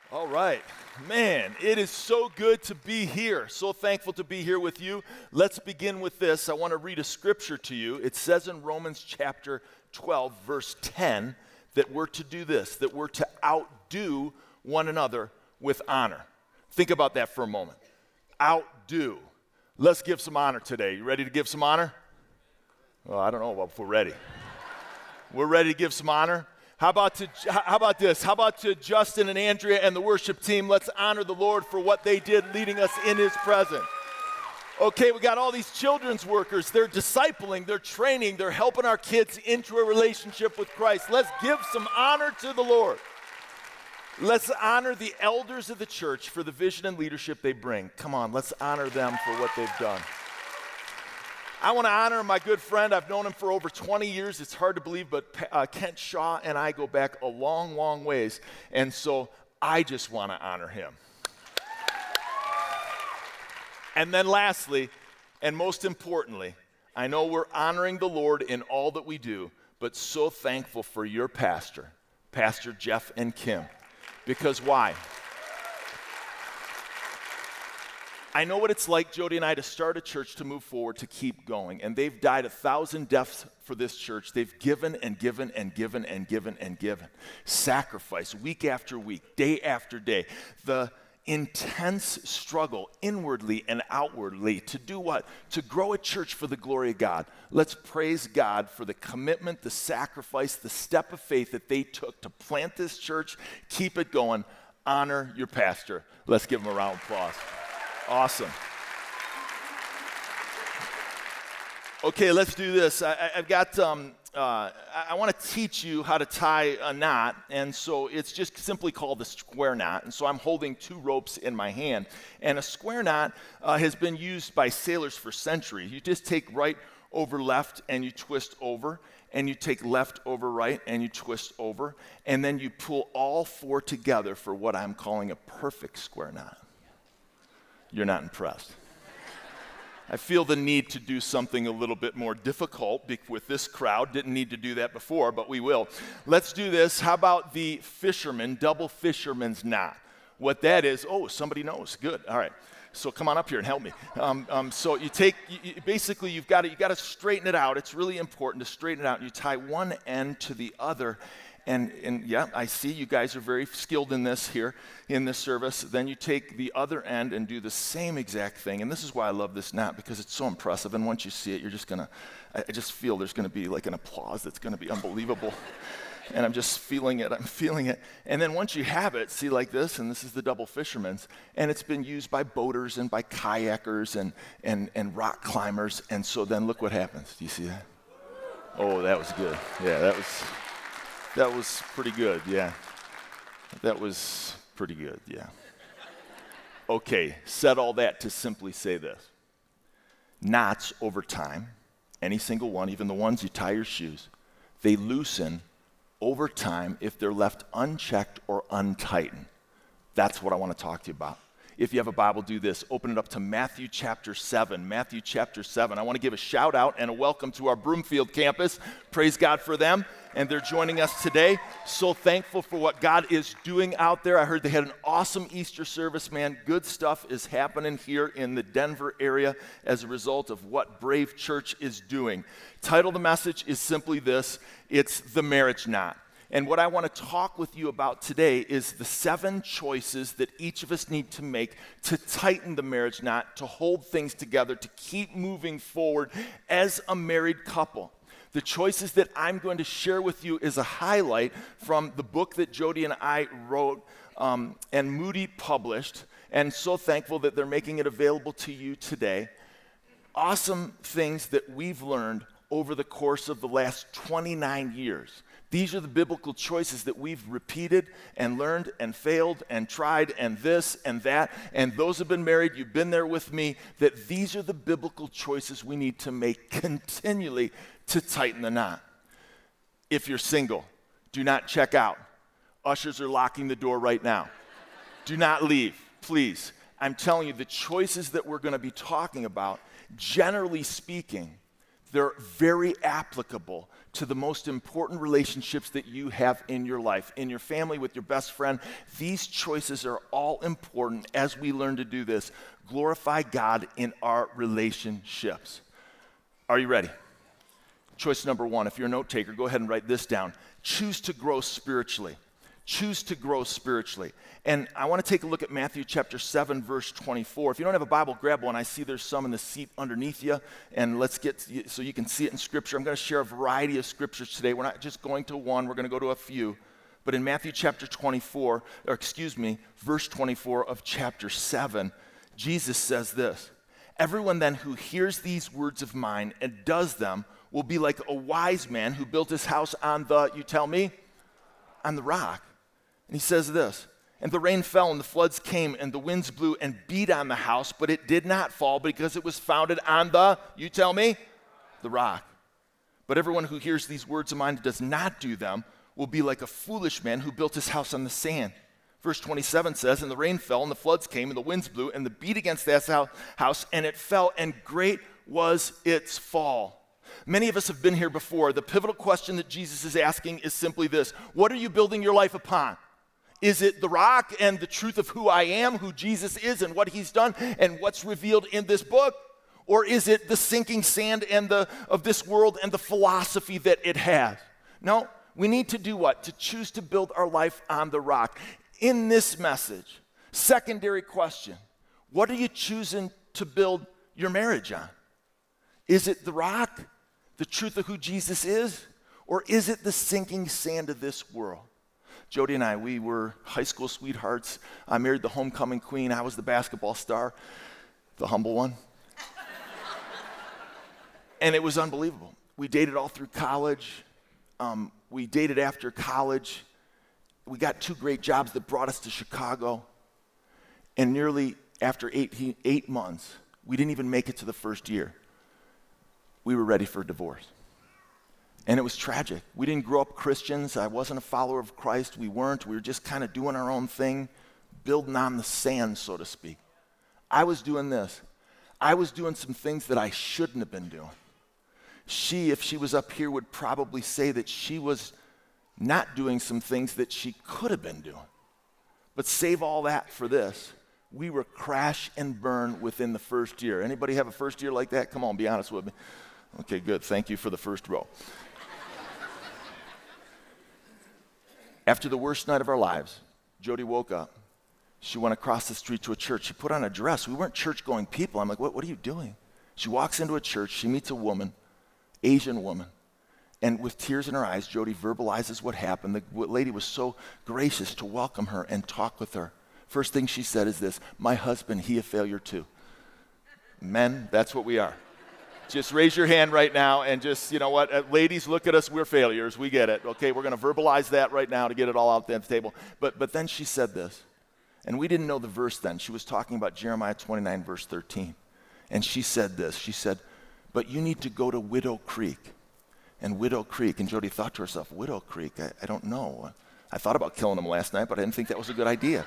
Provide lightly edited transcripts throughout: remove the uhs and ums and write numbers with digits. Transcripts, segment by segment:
All right. Man, it is so good to be here. So thankful to be here with you. Let's begin with this. I want to read a scripture to you. It says in Romans chapter 12, verse 10, that we're to do this, that we're to outdo one another with honor. Think about that for a moment. Outdo. Let's give some honor today. You ready to give some honor? Well, I don't know if we're ready. We're ready to give some honor. How about this? How about to Justin and Andrea and the worship team? Let's honor the Lord for what they did leading us in his presence. Okay, we got all these children's workers. They're discipling, they're training, they're helping our kids into a relationship with Christ. Let's give some honor to the Lord. Let's honor the elders of the church for the vision and leadership they bring. Come on, let's honor them for what they've done. I want to honor my good friend. I've known him for over 20 years. It's hard to believe, but Kent Shaw and I go back a long, long ways. And so I just want to honor him. And then lastly, and most importantly, I know we're honoring the Lord in all that we do, but so thankful for your pastor, Pastor Jeff and Kim. Because why? I know what it's like, Jody and I, to start a church, to move forward, to keep going. And they've died 1,000 deaths for this church. They've given and given and given and given and given. Sacrifice week after week, day after day. The intense struggle inwardly and outwardly to do what? To grow a church for the glory of God. Let's praise God for the commitment, the sacrifice, the step of faith that they took to plant this church, keep it going. Honor your pastor. Let's give him a round of applause. Awesome. Okay, let's do this. I want to teach you how to tie a knot, and so it's just simply called the square knot. And so I'm holding two ropes in my hand, and a square knot has been used by sailors for centuries. You just take right over left, and you twist over, and you take left over right, and you twist over, and then you pull all four together for what I'm calling a perfect square knot. You're not impressed. I feel the need to do something a little bit more difficult with this crowd. Didn't need to do that before, but we will. Let's do this. How about the fisherman, double fisherman's knot? What that is, somebody knows. Good. All right. So come on up here and help me. So you take, basically you've got to straighten it out. It's really important to straighten it out. You tie one end to the other. And yeah, I see you guys are very skilled in this here, in this service. Then you take the other end and do the same exact thing. And this is why I love this knot, because it's so impressive. And once you see it, you're just going to, I just feel there's going to be like an applause that's going to be unbelievable. And I'm just feeling it. I'm feeling it. And then once you have it, see like this, and this is the double fisherman's, and it's been used by boaters and by kayakers and rock climbers. And so then look what happens. Do you see that? Oh, that was good. Yeah, that was pretty good, yeah. That was pretty good, yeah. Okay, said all that to simply say this. Knots over time, any single one, even the ones you tie your shoes, they loosen over time if they're left unchecked or untightened. That's what I want to talk to you about. If you have a Bible, do this. Open it up to Matthew chapter 7. Matthew chapter 7. I want to give a shout out and a welcome to our Broomfield campus. Praise God for them. And they're joining us today. So thankful for what God is doing out there. I heard they had an awesome Easter service, man. Good stuff is happening here in the Denver area as a result of what Brave Church is doing. Title of the message is simply this. It's the marriage knot. And what I want to talk with you about today is the 7 choices that each of us need to make to tighten the marriage knot, to hold things together, to keep moving forward as a married couple. The choices that I'm going to share with you is a highlight from the book that Jody and I wrote and Moody published, and so thankful that they're making it available to you today. Awesome things that we've learned over the course of the last 29 years. These are the biblical choices that we've repeated and learned and failed and tried and this and that. And those have been married, you've been there with me, that these are the biblical choices we need to make continually to tighten the knot. If you're single, do not check out. Ushers are locking the door right now. Do not leave, please. I'm telling you, the choices that we're going to be talking about, generally speaking, They're very applicable to the most important relationships that you have in your life, in your family, with your best friend. These choices are all important as we learn to do this. Glorify God in our relationships. Are you ready? Choice number one, if you're a note taker, go ahead and write this down. Choose to grow spiritually. Choose to grow spiritually. And I want to take a look at Matthew chapter 7, verse 24. If you don't have a Bible, grab one. I see there's some in the seat underneath you. And let's get, so you can see it in Scripture. I'm going to share a variety of Scriptures today. We're not just going to one. We're going to go to a few. But in Matthew chapter 24, verse 24 of chapter 7, Jesus says this: "Everyone then who hears these words of mine and does them will be like a wise man who built his house on the," you tell me, "on the rock." And he says this: "And the rain fell, and the floods came, and the winds blew and beat on the house, but it did not fall because it was founded on the," you tell me, "the rock. But everyone who hears these words of mine and does not do them will be like a foolish man who built his house on the sand." Verse 27 says, "And the rain fell, and the floods came, and the winds blew, and the beat against that house, and it fell, and great was its fall." Many of us have been here before. The pivotal question that Jesus is asking is simply this: what are you building your life upon? Is it the rock and the truth of who I am, who Jesus is, and what he's done, and what's revealed in this book? Or is it the sinking sand and of this world and the philosophy that it has? No, we need to do what? To choose to build our life on the rock. In this message, secondary question: what are you choosing to build your marriage on? Is it the rock, the truth of who Jesus is, or is it the sinking sand of this world? Jody and I, we were high school sweethearts. I married the homecoming queen. I was the basketball star, the humble one. And it was unbelievable. We dated all through college. We dated after college. We got 2 great jobs that brought us to Chicago. And nearly after 8 months, we didn't even make it to the first year. We were ready for a divorce. And it was tragic. We didn't grow up Christians. I wasn't a follower of Christ. We weren't. We were just kind of doing our own thing, building on the sand, so to speak. I was doing this. I was doing some things that I shouldn't have been doing. She, if she was up here, would probably say that she was not doing some things that she could have been doing. But save all that for this. We were crash and burn within the first year. Anybody have a first year like that? Come on, be honest with me. Okay, good. Thank you for the first row. After the worst night of our lives, Jody woke up. She went across the street to a church. She put on a dress. We weren't church-going people. I'm like, what are you doing? She walks into a church. She meets a woman, Asian woman. And with tears in her eyes, Jody verbalizes what happened. The lady was so gracious to welcome her and talk with her. First thing she said is this: "My husband, he a failure too." Men, that's what we are. Just raise your hand right now and just, you know what, ladies, look at us, we're failures, we get it, okay? We're going to verbalize that right now to get it all out there at the table. But then she said this, and we didn't know the verse then. She was talking about Jeremiah 29, verse 13. And she said this, she said, "But you need to go to Widow Creek." And Widow Creek, and Jody thought to herself, Widow Creek, I don't know. I thought about killing them last night, but I didn't think that was a good idea.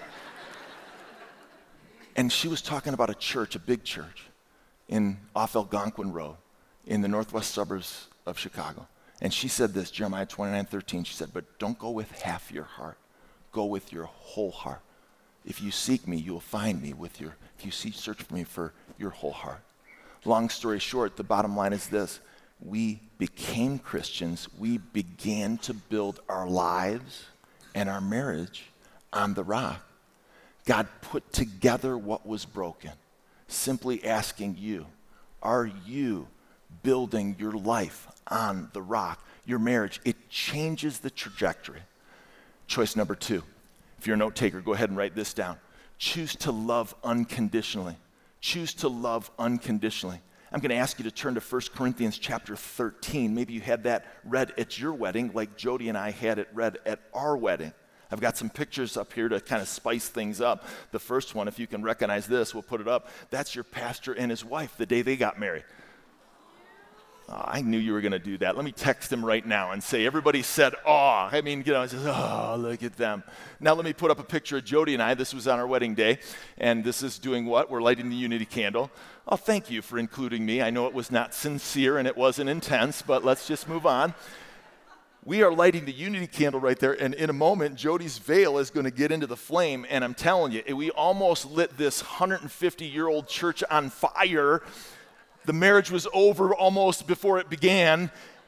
And she was talking about a church, a big church, off Algonquin Road in the northwest suburbs of Chicago. And she said this, Jeremiah 29:13, she said, "But don't go with half your heart. Go with your whole heart. If you seek me, you will find me if you search for me for your whole heart." Long story short, the bottom line is this: we became Christians. We began to build our lives and our marriage on the rock. God put together what was broken. Simply asking you, are you building your life on the rock? Your marriage, it changes the trajectory. Choice number 2. If you're a note taker, go ahead and write this down. Choose to love unconditionally. Choose to love unconditionally. I'm going to ask you to turn to 1 Corinthians chapter 13. Maybe you had that read at your wedding like Jody and I had it read at our wedding. I've got some pictures up here to kind of spice things up. The first one, if you can recognize this, we'll put it up. That's your pastor and his wife the day they got married. Oh, I knew you were going to do that. Let me text him right now and say, everybody said, oh. I mean, you know, it says, oh, look at them. Now let me put up a picture of Jody and I. This was on our wedding day. And this is doing what? We're lighting the unity candle. Oh, thank you for including me. I know it was not sincere and it wasn't intense, but let's just move on. We are lighting the unity candle right there, and in a moment, Jody's veil is going to get into the flame, and I'm telling you, we almost lit this 150-year-old church on fire. The marriage was over almost before it began,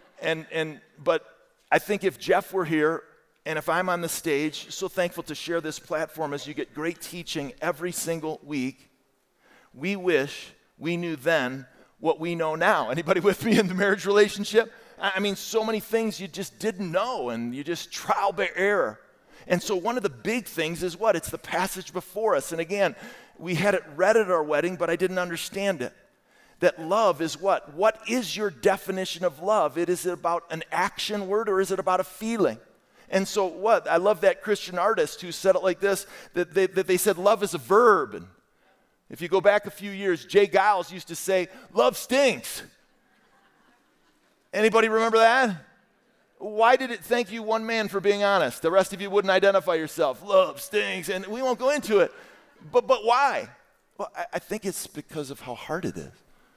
but I think if Jeff were here, and if I'm on the stage, so thankful to share this platform as you get great teaching every single week, we wish we knew then what we know now. Anybody with me in the marriage relationship? I mean, so many things you just didn't know, and you just trial by error. And so one of the big things is what? It's the passage before us. And again, we had it read at our wedding, but I didn't understand it. That love is what? What is your definition of love? Is it about an action word, or is it about a feeling? And so what? I love that Christian artist who said it like this, that they said love is a verb. And if you go back a few years, Jay Giles used to say, love stinks. Anybody remember that? Why did it thank you one man for being honest? The rest of you wouldn't identify yourself. Love stinks, and we won't go into it. But why? Well, I think it's because of how hard it is.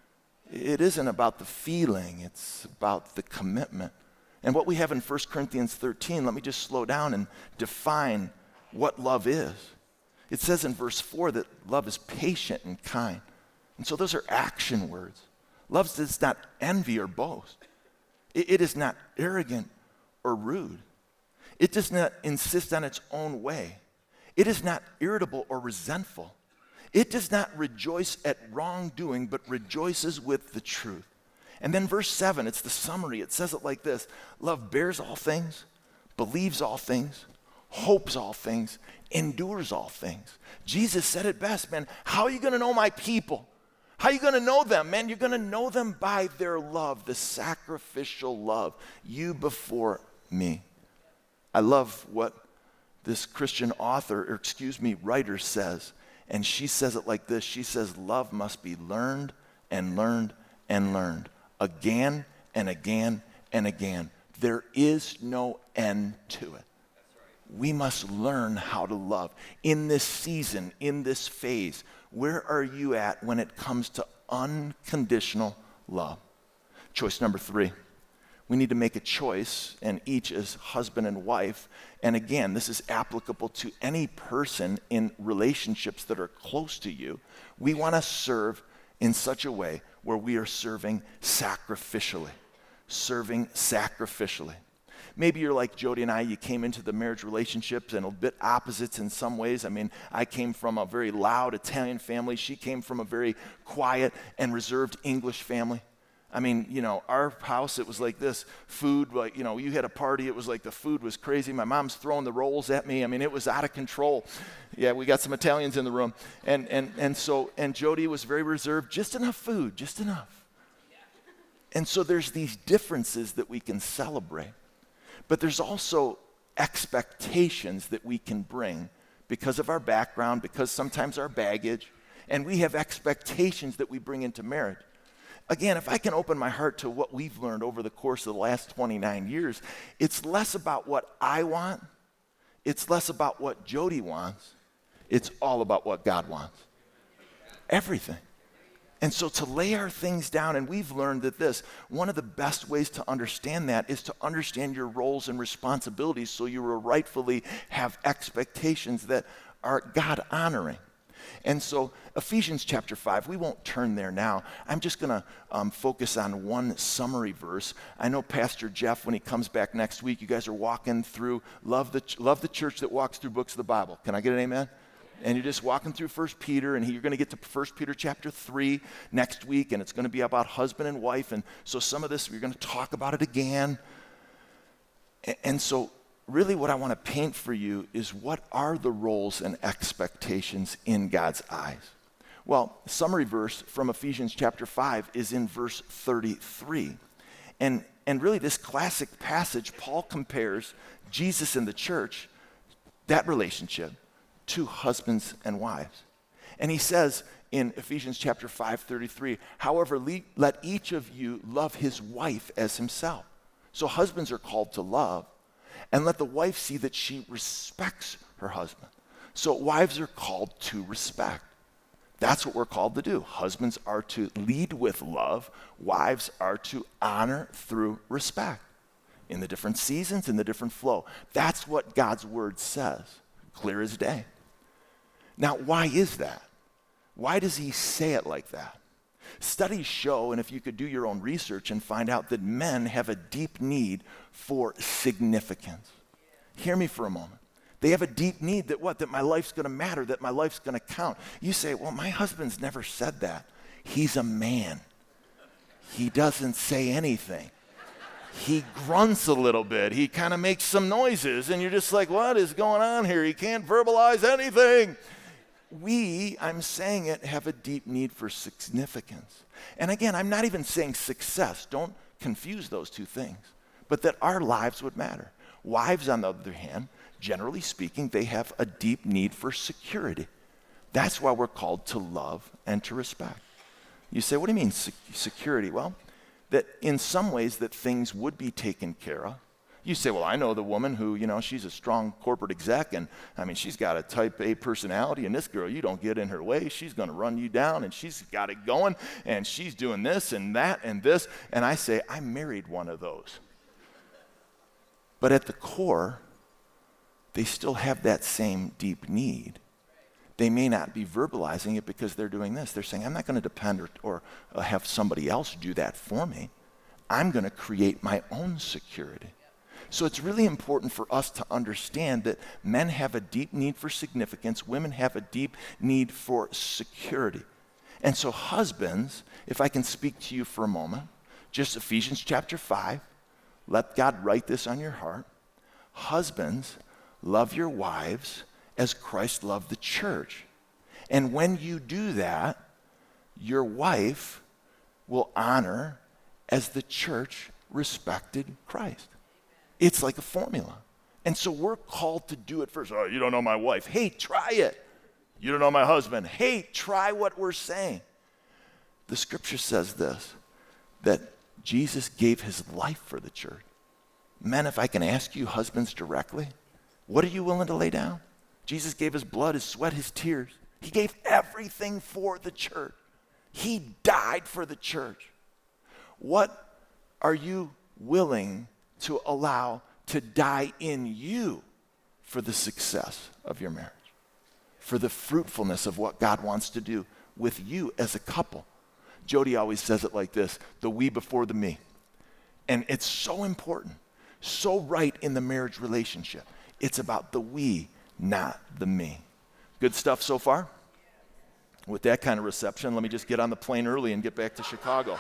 It isn't about the feeling. It's about the commitment. And what we have in 1 Corinthians 13, let me just slow down and define what love is. It says in verse 4 that love is patient and kind. And so those are action words. Love does not envy or boast. It is not arrogant or rude. It does not insist on its own way. It is not irritable or resentful. It does not rejoice at wrongdoing, but rejoices with the truth. And then verse 7, it's the summary. It says it like this: love bears all things, believes all things, hopes all things, endures all things. Jesus said it best, man. How are you going to know my people? How are you going to know them, man? You're going to know them by their love, the sacrificial love. You before me. I love what this Christian writer says. And she says it like this. She says, love must be learned and learned and learned. Again and again and again. There is no end to it. We must learn how to love. In this season, in this phase, where are you at when it comes to unconditional love? Choice number 3. We need to make a choice, and each as husband and wife. And again, this is applicable to any person in relationships that are close to you. We want to serve in such a way where we are serving sacrificially. Serving sacrificially. Maybe you're like Jody and I, you came into the marriage relationships and a bit opposites in some ways. I mean, I came from a very loud Italian family. She came from a very quiet and reserved English family. I mean, you know, our house, it was like this. Food, like, you know, you had a party, it was like the food was crazy. My mom's throwing the rolls at me. I mean, it was out of control. Yeah, we got some Italians in the room. And Jody was very reserved, just enough food, just enough. And so there's these differences that we can celebrate. But there's also expectations that we can bring because of our background, because sometimes our baggage, and we have expectations that we bring into marriage. Again, if I can open my heart to what we've learned over the course of the last 29 years, it's less about what I want, it's less about what Jody wants, it's all about what God wants. Everything. And so to lay our things down, and we've learned that one of the best ways to understand that is to understand your roles and responsibilities so you will rightfully have expectations that are God-honoring. And so Ephesians chapter 5, we won't turn there now. I'm just going to focus on one summary verse. I know Pastor Jeff, when he comes back next week, you guys are walking through, love the church that walks through books of the Bible. Can I get an amen? And you're just walking through 1 Peter, and you're going to get to 1 Peter chapter 3 next week, and it's going to be about husband and wife. And so some of this, we're going to talk about it again. And so really what I want to paint for you is what are the roles and expectations in God's eyes? Well, summary verse from Ephesians chapter 5 is in verse 33. And really this classic passage, Paul compares Jesus and the church, that relationship, to husbands and wives. And he says in Ephesians chapter 5:33, however, let each of you love his wife as himself. So husbands are called to love, and let the wife see that she respects her husband. So wives are called to respect. That's what we're called to do. Husbands are to lead with love. Wives are to honor through respect in the different seasons, in the different flow. That's what God's word says, clear as day. Now, why is that? Why does he say it like that? Studies show, and if you could do your own research and find out, that men have a deep need for significance. Hear me for a moment. They have a deep need that what? That my life's going to matter, that my life's going to count. You say, well, my husband's never said that. He's a man. He doesn't say anything. He grunts a little bit. He kind of makes some noises, and you're just like, what is going on here? He can't verbalize anything. I'm saying it, have a deep need for significance. And again, I'm not even saying success. Don't confuse those two things. But that our lives would matter. Wives, on the other hand, generally speaking, they have a deep need for security. That's why we're called to love and to respect. You say, what do you mean security? Well, that in some ways that things would be taken care of. You say, well, I know the woman who, she's a strong corporate exec, and she's got a type A personality, and this girl, you don't get in her way. She's going to run you down, and she's got it going, and she's doing this and that and this. And I say, I married one of those. But at the core, they still have that same deep need. They may not be verbalizing it because they're doing this. They're saying, I'm not going to depend or have somebody else do that for me. I'm going to create my own security. So it's really important for us to understand that men have a deep need for significance. Women have a deep need for security. And so husbands, if I can speak to you for a moment, just Ephesians chapter 5, let God write this on your heart. Husbands, love your wives as Christ loved the church. And when you do that, your wife will honor as the church respected Christ. It's like a formula. And so we're called to do it first. Oh, you don't know my wife. Hey, try it. You don't know my husband. Hey, try what we're saying. The scripture says this, that Jesus gave his life for the church. Men, if I can ask you husbands directly, what are you willing to lay down? Jesus gave his blood, his sweat, his tears. He gave everything for the church. He died for the church. What are you willing to allow to die in you for the success of your marriage, for the fruitfulness of what God wants to do with you as a couple? Jody always says it like this, the we before the me. And it's so important, so right in the marriage relationship. It's about the we, not the me. Good stuff so far? With that kind of reception, let me just get on the plane early and get back to Chicago.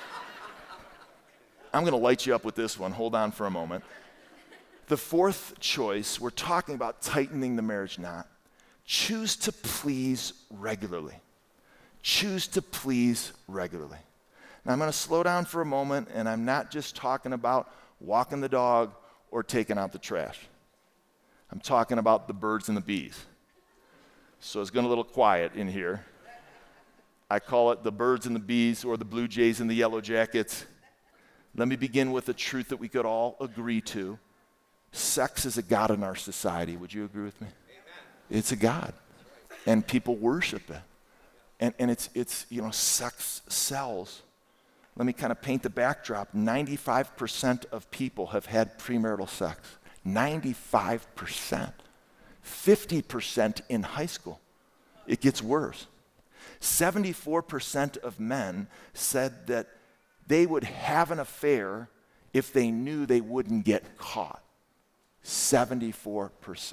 I'm going to light you up with this one. Hold on for a moment. The fourth choice, we're talking about tightening the marriage knot. Choose to please regularly. Choose to please regularly. Now, I'm going to slow down for a moment, and I'm not just talking about walking the dog or taking out the trash. I'm talking about the birds and the bees. So it's going a little quiet in here. I call it the birds and the bees, or the Blue Jays and the Yellow Jackets. Let me begin with a truth that we could all agree to. Sex is a god in our society. Would you agree with me? Amen. It's a god. And people worship it. And it's sex sells. Let me kind of paint the backdrop. 95% of people have had premarital sex. 95%. 50% in high school. It gets worse. 74% of men said that they would have an affair if they knew they wouldn't get caught. 74%.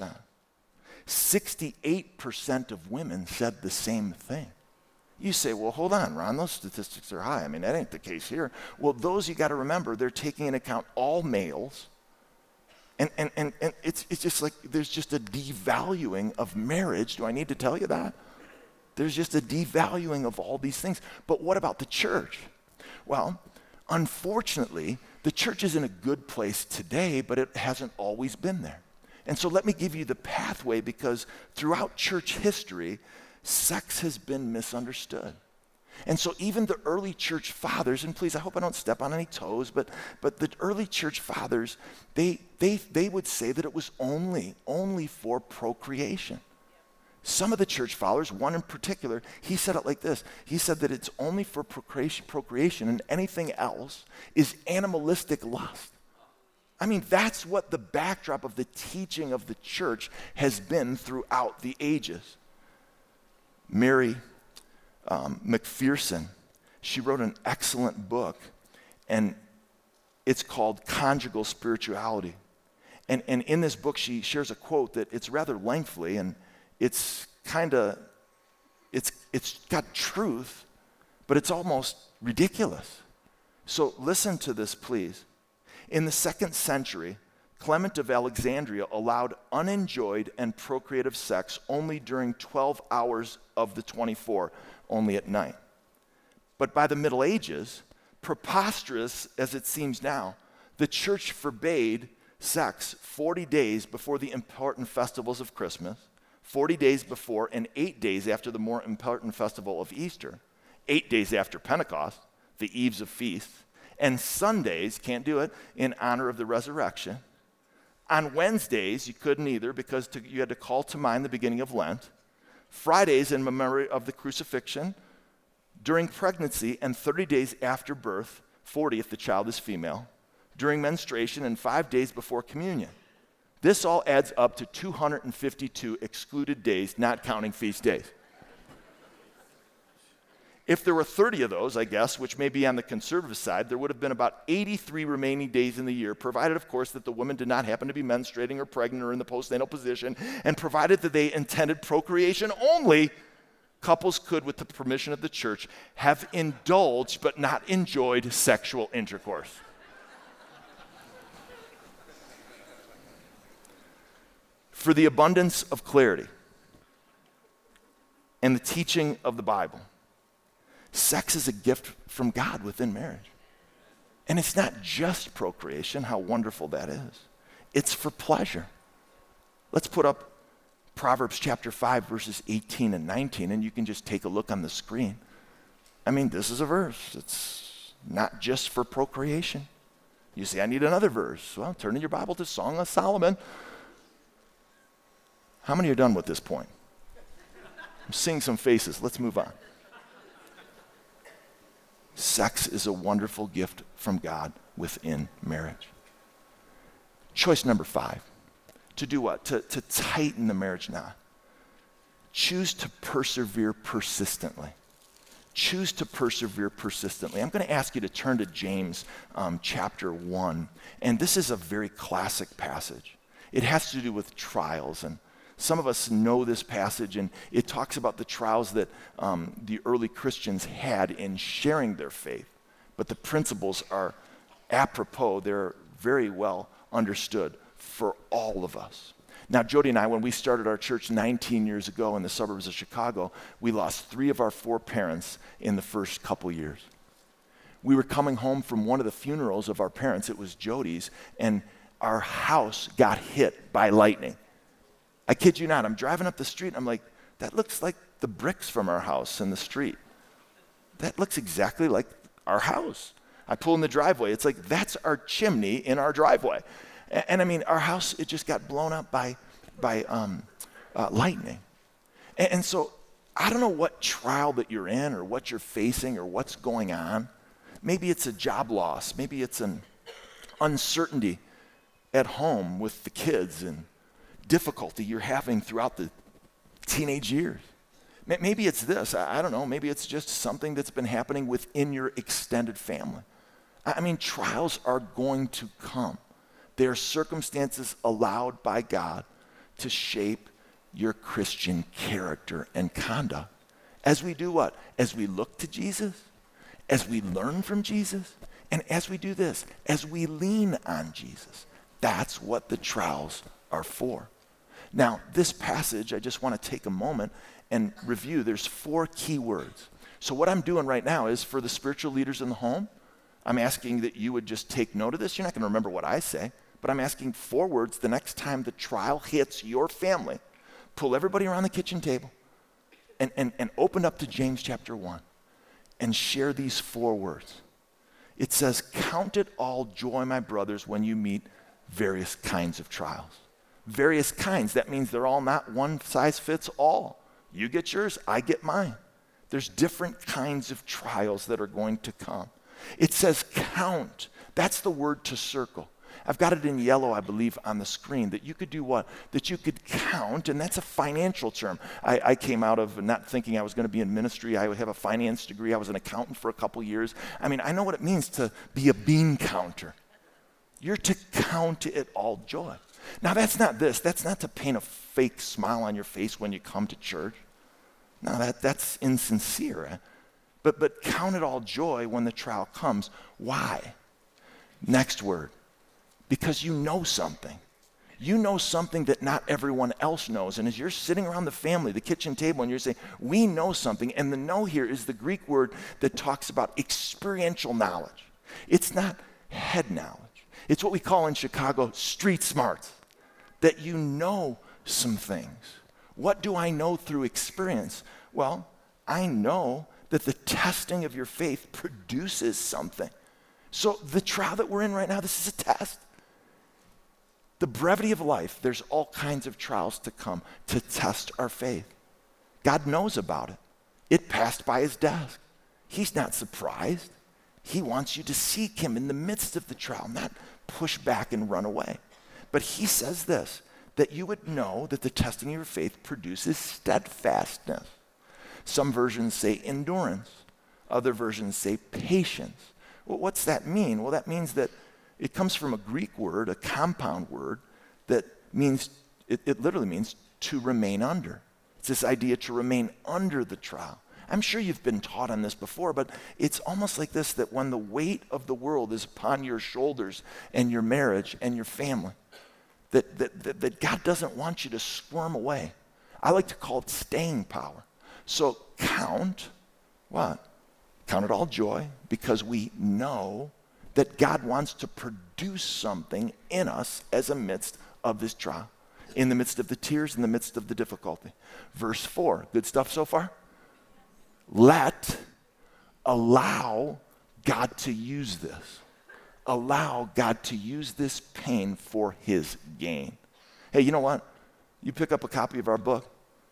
68% of women said the same thing. You say, well, hold on, Ron, those statistics are high. That ain't the case here. Well, those you got to remember, they're taking into account all males. And it's just like there's just a devaluing of marriage. Do I need to tell you that? There's just a devaluing of all these things. But what about the church? Well, unfortunately, the church is in a good place today, but it hasn't always been there. And so let me give you the pathway, because throughout church history, sex has been misunderstood. And so even the early church fathers, and please, I hope I don't step on any toes, but the early church fathers, they would say that it was only for procreation. Some of the church fathers, one in particular, he said it like this. He said that it's only for procreation and anything else is animalistic lust. I mean, that's what the backdrop of the teaching of the church has been throughout the ages. Mary McPherson, she wrote an excellent book, and it's called Conjugal Spirituality. And in this book, she shares a quote that it's rather lengthy, and it's got truth, but it's almost ridiculous. So listen to this, please. In the 2nd century, Clement of Alexandria allowed unenjoyed and procreative sex only during 12 hours of the 24, only at night. But by the Middle Ages, preposterous as it seems now, the church forbade sex 40 days before the important festivals of Christmas, 40 days before and 8 days after the more important festival of Easter, 8 days after Pentecost, the eves of feasts, and Sundays, can't do it, in honor of the resurrection. On Wednesdays, you couldn't either because you had to call to mind the beginning of Lent. Fridays in memory of the crucifixion, during pregnancy, and 30 days after birth, 40 if the child is female, during menstruation, and 5 days before communion. This all adds up to 252 excluded days, not counting feast days. If there were 30 of those, I guess, which may be on the conservative side, there would have been about 83 remaining days in the year, provided, of course, that the woman did not happen to be menstruating or pregnant or in the postnatal position, and provided that they intended procreation only, couples could, with the permission of the church, have indulged but not enjoyed sexual intercourse. For the abundance of clarity and the teaching of the Bible, sex is a gift from God within marriage. And it's not just procreation, how wonderful that is. It's for pleasure. Let's put up Proverbs chapter 5, verses 18 and 19, and you can just take a look on the screen. I mean, this is a verse. It's not just for procreation. You say, I need another verse. Well, turn in your Bible to Song of Solomon. How many are done with this point? I'm seeing some faces. Let's move on. Sex is a wonderful gift from God within marriage. Choice number 5. To do what? To tighten the marriage knot. Choose to persevere persistently. Choose to persevere persistently. I'm going to ask you to turn to James chapter 1. And this is a very classic passage. It has to do with trials, and some of us know this passage, and it talks about the trials that the early Christians had in sharing their faith. But the principles are apropos. They're very well understood for all of us. Now, Jody and I, when we started our church 19 years ago in the suburbs of Chicago, we lost 3 of our 4 parents in the first couple years. We were coming home from one of the funerals of our parents. It was Jody's, and our house got hit by lightning. I kid you not, I'm driving up the street, and I'm like, that looks like the bricks from our house in the street. That looks exactly like our house. I pull in the driveway. It's like, that's our chimney in our driveway. And I mean, our house, it just got blown up by lightning. And so I don't know what trial that you're in or what you're facing or what's going on. Maybe it's a job loss. Maybe it's an uncertainty at home with the kids and difficulty you're having throughout the teenage years. Maybe it's this, I don't know, maybe it's just something that's been happening within your extended family. I mean, trials are going to come. They are circumstances allowed by God to shape your Christian character and conduct. As we do what? As we look to Jesus, as we learn from Jesus, and as we do this, as we lean on Jesus. That's what the trials are for. Now, this passage, I just want to take a moment and review. There's 4 key words. So what I'm doing right now is for the spiritual leaders in the home, I'm asking that you would just take note of this. You're not going to remember what I say, but I'm asking 4 words the next time the trial hits your family. Pull everybody around the kitchen table and open up to James chapter 1 and share these 4 words. It says, count it all joy, my brothers, when you meet various kinds of trials. Various kinds, that means they're all not one size fits all. You get yours, I get mine. There's different kinds of trials that are going to come. It says count. That's the word to circle. I've got it in yellow, I believe, on the screen, that you could do what? That you could count, and that's a financial term. I came out of not thinking I was going to be in ministry. I have a finance degree. I was an accountant for a couple years. I mean, I know what it means to be a bean counter. You're to count it all joy. Now, that's not this. That's not to paint a fake smile on your face when you come to church. No, that's insincere. But count it all joy when the trial comes. Why? Next word. Because you know something. You know something that not everyone else knows. And as you're sitting around the family, the kitchen table, and you're saying, we know something. And the know here is the Greek word that talks about experiential knowledge. It's not head knowledge. It's what we call in Chicago street smarts. That you know some things. What do I know through experience? Well, I know that the testing of your faith produces something. So the trial that we're in right now, this is a test. The brevity of life, there's all kinds of trials to come to test our faith. God knows about it. It passed by his desk. He's not surprised. He wants you to seek him in the midst of the trial, not push back and run away. But he says this, that you would know that the testing of your faith produces steadfastness. Some versions say endurance. Other versions say patience. Well, what's that mean? Well, that means that it comes from a Greek word, a compound word, that means, it literally means to remain under. It's this idea to remain under the trial. I'm sure you've been taught on this before, but it's almost like this, that when the weight of the world is upon your shoulders and your marriage and your family, that God doesn't want you to squirm away. I like to call it staying power. So count what? Count it all joy, because we know that God wants to produce something in us as amidst of this trial, in the midst of the tears, in the midst of the difficulty. Verse 4, good stuff so far? Allow God to use this. Allow God to use this pain for his gain. Hey, you know what? You pick up a copy of our book.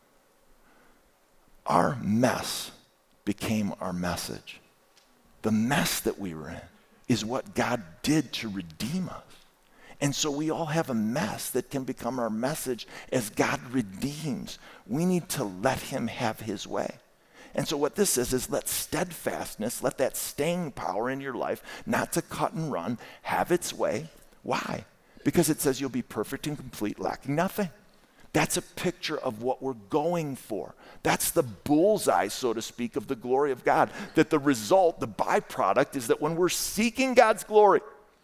Our mess became our message. The mess that we were in is what God did to redeem us. And so we all have a mess that can become our message as God redeems. We need to let him have his way. And so what this says is let steadfastness, let that staying power in your life, not to cut and run, have its way. Why? Because it says you'll be perfect and complete, lacking nothing. That's a picture of what we're going for. That's the bullseye, so to speak, of the glory of God. That the result, the byproduct, is that when we're seeking God's glory,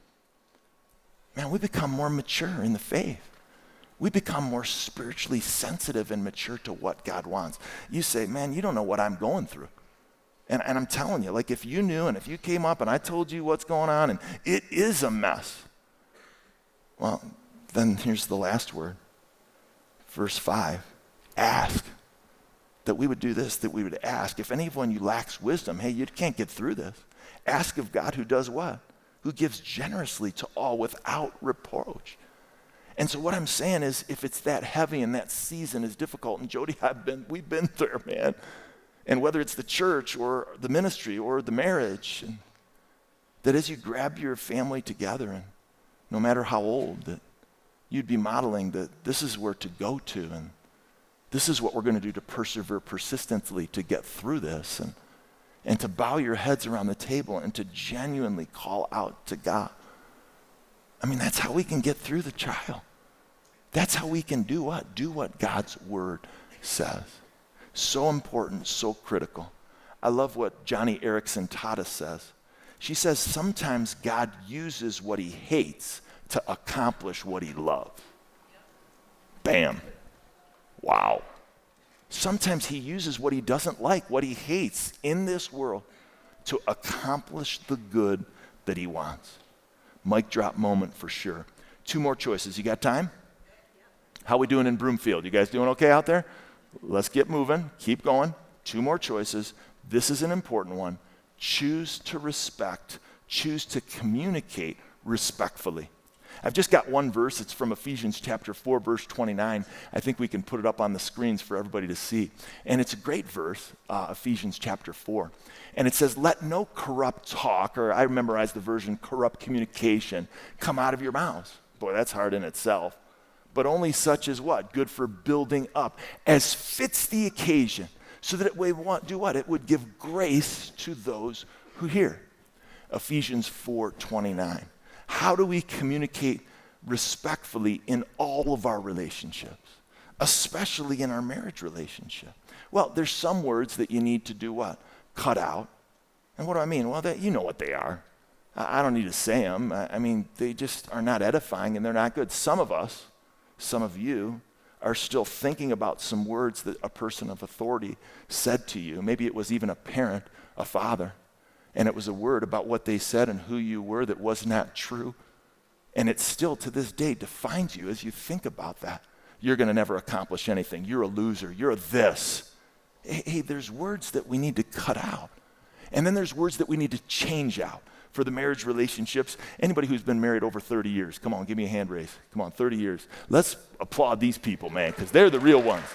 man, we become more mature in the faith. We become more spiritually sensitive and mature to what God wants. You say, man, you don't know what I'm going through. And I'm telling you, like if you knew and if you came up and I told you what's going on and it is a mess, well, then here's the last word. Verse 5, ask. That we would do this, that we would ask. If any one of you lacks wisdom, hey, you can't get through this. Ask of God who does what? Who gives generously to all without reproach. And so what I'm saying is, if it's that heavy and that season is difficult, and Jody, we've been there, man. And whether it's the church or the ministry or the marriage, and that as you grab your family together, and no matter how old, that you'd be modeling that this is where to go to, and this is what we're going to do to persevere persistently to get through this, and to bow your heads around the table and to genuinely call out to God. I mean, that's how we can get through the trial. That's how we can do what? Do what God's word says. So important, so critical. I love what Johnny Erickson Tada says. She says, sometimes God uses what he hates to accomplish what he loves. Bam. Wow. Sometimes he uses what he doesn't like, what he hates in this world to accomplish the good that he wants. Mic drop moment for sure. 2 more choices. You got time? How we doing in Broomfield? You guys doing okay out there? Let's get moving. Keep going. 2 more choices. This is an important one. Choose to respect. Choose to communicate respectfully. I've just got one verse. It's from Ephesians chapter 4, verse 29. I think we can put it up on the screens for everybody to see. And it's a great verse, Ephesians chapter 4. And it says, let no corrupt talk, or I memorized the version, corrupt communication, come out of your mouths. Boy, that's hard in itself. But only such as what? Good for building up, as fits the occasion, so that it would do what? It would give grace to those who hear. Ephesians 4:29. How do we communicate respectfully in all of our relationships, especially in our marriage relationship? Well, there's some words that you need to do what? Cut out. And what do I mean? Well, you know what they are. I don't need to say them. I mean, they just are not edifying and they're not good. Some of us, some of you, are still thinking about some words that a person of authority said to you. Maybe it was even a parent, a father, and it was a word about what they said and who you were that was not true. And it still to this day defines you as you think about that. You're going to never accomplish anything. You're a loser. You're a this. Hey, there's words that we need to cut out. And then there's words that we need to change out. For the marriage relationships, anybody who's been married over 30 years, come on, give me a hand raise. Come on, 30 years. Let's applaud these people, man, because they're the real ones.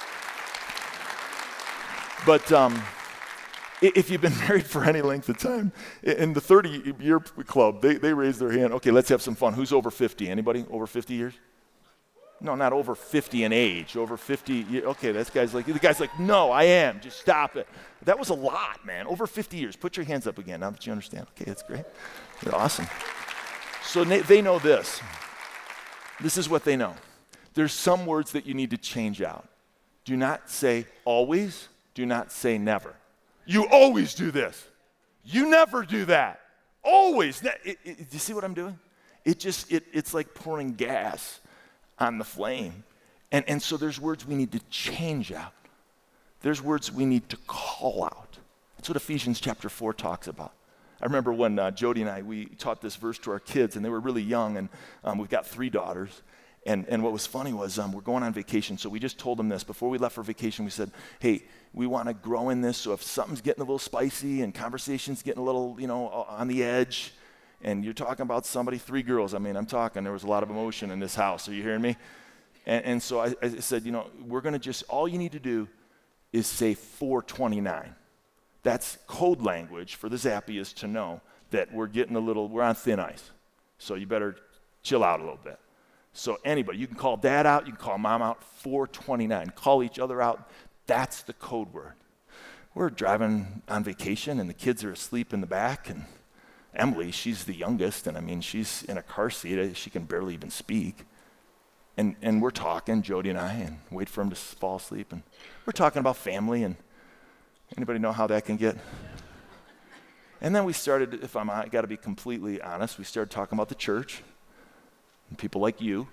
But if you've been married for any length of time, in the 30-year club, they raise their hand. Okay, let's have some fun. Who's over 50? Anybody over 50 years? No, not over 50 in age. Over 50. Okay, the guy's like, no, I am. Just stop it. That was a lot, man. Over 50 years. Put your hands up again now that you understand. Okay, that's great. You're awesome. So they know this. This is what they know. There's some words that you need to change out. Do not say always. Do not say never. You always do this. You never do that. Always. Do you see what I'm doing? It's like pouring gas on the flame. And so there's words we need to change out. There's words we need to call out. That's what Ephesians chapter 4 talks about. I remember when Jody and I, we taught this verse to our kids, and they were really young, and we've got 3 daughters. And what was funny was we're going on vacation, so we just told them this. Before we left for vacation, we said, hey, we want to grow in this, so if something's getting a little spicy and conversation's getting a little, on the edge, and you're talking about somebody, 3 girls, there was a lot of emotion in this house. Are you hearing me? And so I said, we're going to just, all you need to do is say 429. That's code language for the Zappias to know that we're on thin ice. So you better chill out a little bit. So anybody, you can call dad out, you can call mom out, 429. Call each other out. That's the code word. We're driving on vacation, and the kids are asleep in the back, and Emily, she's the youngest, and she's in a car seat. She can barely even speak. And we're talking, Jody and I, and wait for him to fall asleep. And we're talking about family, and anybody know how that can get? And then we started, if I got to be completely honest, we started talking about the church and people like you.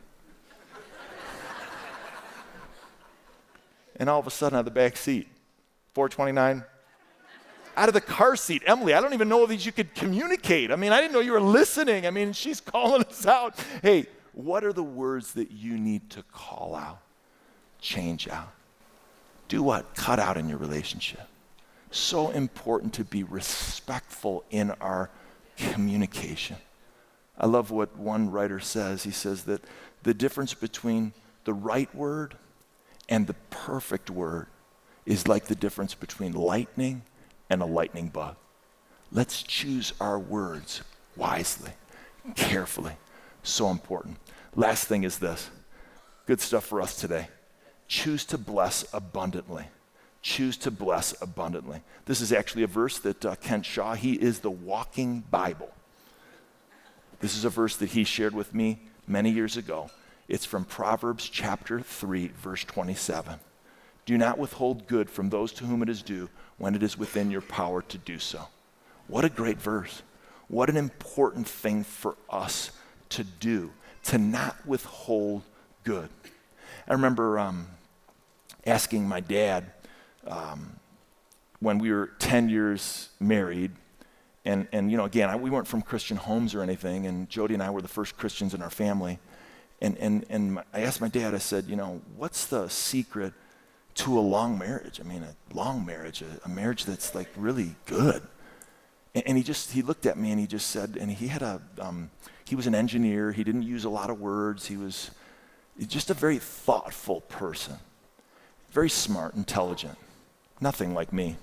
And all of a sudden, out of the back seat, 429, out of the car seat, Emily, I don't even know if you could communicate. I didn't know you were listening. She's calling us out. Hey, what are the words that you need to call out, change out? Do what? Cut out in your relationship. So important to be respectful in our communication. I love what one writer says. He says that the difference between the right word and the perfect word is like the difference between lightning and a lightning bug. Let's choose our words wisely, carefully. So important. Last thing is this. Good stuff for us today. Choose to bless abundantly. Choose to bless abundantly. This is actually a verse that Kent Shaw, he is the walking Bible. This is a verse that he shared with me many years ago. It's from Proverbs chapter 3, verse 27. Do not withhold good from those to whom it is due when it is within your power to do so. What a great verse. What an important thing for us to do, to not withhold good. I remember asking my dad when we were 10 years married, and again, we weren't from Christian homes or anything, and Jody and I were the first Christians in our family. And I asked my dad, I said, what's the secret to a long marriage. I mean, a long marriage, a marriage that's like really good. And he looked at me and he just said, and he was an engineer. He didn't use a lot of words. He was just a very thoughtful person, very smart, intelligent, nothing like me.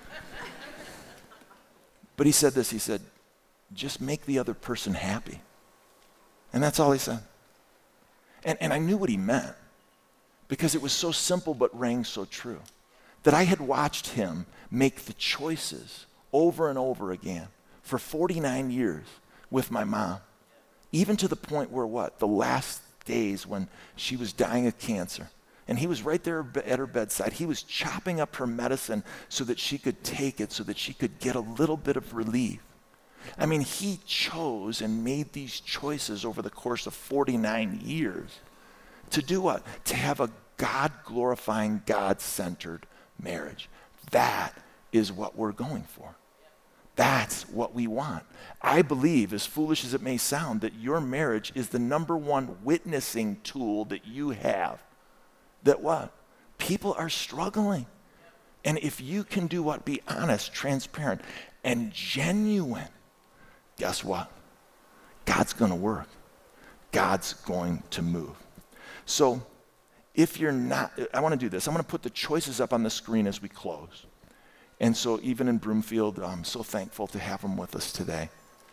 But he said this, he said, just make the other person happy. And that's all he said. And I knew what he meant because it was so simple but rang so true, that I had watched him make the choices over and over again for 49 years with my mom, even to the point where the last days when she was dying of cancer, and he was right there at her bedside. He was chopping up her medicine so that she could take it, so that she could get a little bit of relief. I mean, he chose and made these choices over the course of 49 years to do what? To have a God-glorifying, God-centered marriage. That is what we're going for. That's what we want. I believe, as foolish as it may sound, that your marriage is the number one witnessing tool that you have. That what? People are struggling. And if you can do what? Be honest, transparent, and genuine, guess what? God's going to work. God's going to move. So if you're not, I want to do this. I'm going to put the choices up on the screen as we close. And so even in Broomfield, I'm so thankful to have them with us today.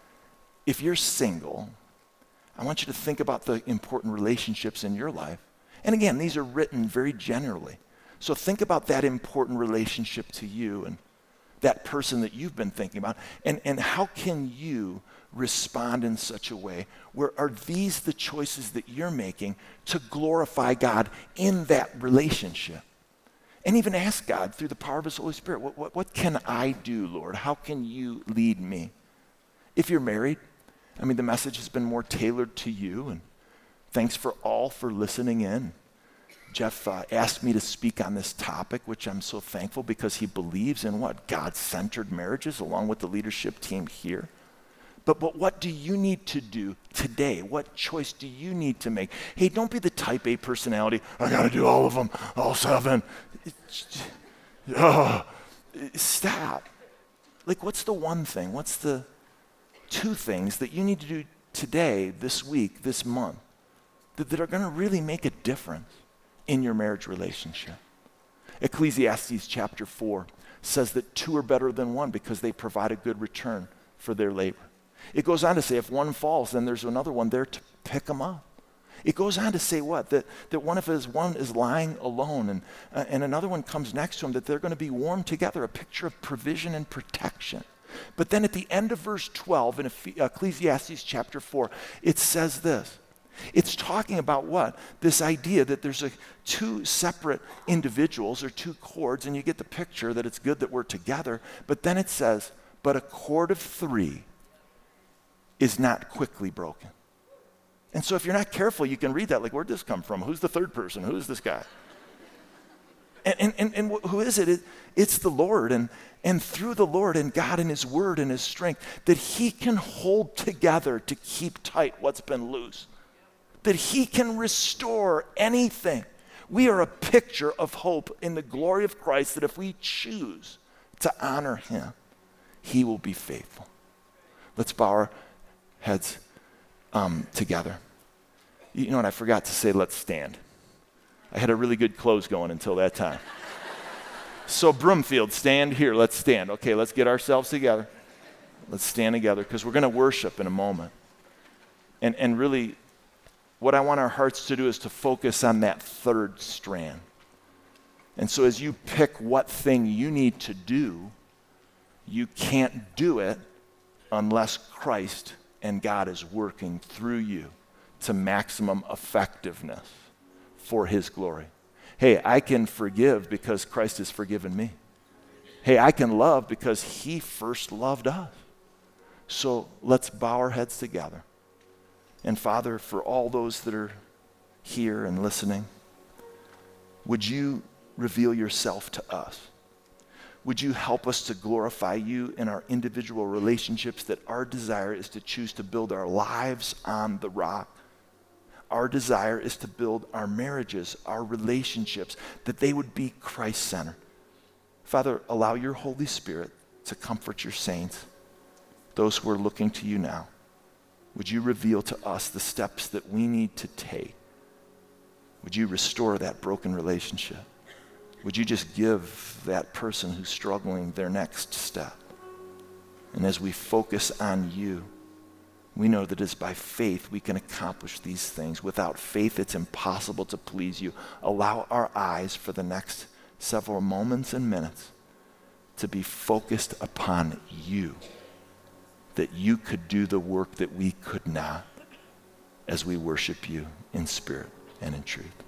If you're single, I want you to think about the important relationships in your life. And again, these are written very generally. So think about that important relationship to you and that person that you've been thinking about. And how can you respond in such a way where are these the choices that you're making to glorify God in that relationship? And even ask God through the power of His Holy Spirit, what can I do, Lord? How can you lead me? If you're married, I mean, the message has been more tailored to you, and thanks for listening in. Jeff asked me to speak on this topic, which I'm so thankful because he believes in what? God-centered marriages along with the leadership team here. But what do you need to do today? What choice do you need to make? Hey, don't be the type A personality. I got to do all of them, all 7. Stop. Like, what's the one thing? What's the 2 things that you need to do today, this week, this month, that are going to really make a difference in your marriage relationship? Ecclesiastes chapter 4 says that 2 are better than 1 because they provide a good return for their labor. It goes on to say if one falls, then there's another one there to pick them up. It goes on to say what? That one is lying alone and another one comes next to him, that they're going to be warm together, a picture of provision and protection. But then at the end of verse 12 in Ecclesiastes chapter 4, it says this. It's talking about what? This idea that there's 2 separate individuals or 2 cords, and you get the picture that it's good that we're together. But then it says, but a cord of 3 is not quickly broken. And so if you're not careful, you can read that like, where'd this come from? Who's the third person? Who is this guy? And who is it? It's the Lord. And through the Lord and God and His Word and His strength, that He can hold together to keep tight what's been loose. That He can restore anything. We are a picture of hope in the glory of Christ, that if we choose to honor Him, He will be faithful. Let's bow our heads together. You know what? I forgot to say, let's stand. I had a really good close going until that time. So Broomfield, stand here. Let's stand. Okay, let's get ourselves together. Let's stand together because we're going to worship in a moment. And really, what I want our hearts to do is to focus on that third strand. And so as you pick what thing you need to do, you can't do it unless Christ and God is working through you to maximum effectiveness for His glory. Hey, I can forgive because Christ has forgiven me. Hey, I can love because He first loved us. So let's bow our heads together. And Father, for all those that are here and listening, would you reveal yourself to us? Would you help us to glorify you in our individual relationships, that our desire is to choose to build our lives on the rock, Our desire is to build our marriages, our relationships, that they would be Christ-centered. Father, allow your Holy Spirit to comfort your saints, those who are looking to you now. Would you reveal to us the steps that we need to take? Would you restore that broken relationship? Would you just give that person who's struggling their next step? And as we focus on you, we know that it's by faith we can accomplish these things. Without faith, it's impossible to please you. Allow our eyes for the next several moments and minutes to be focused upon you, that you could do the work that we could not as we worship you in spirit and in truth.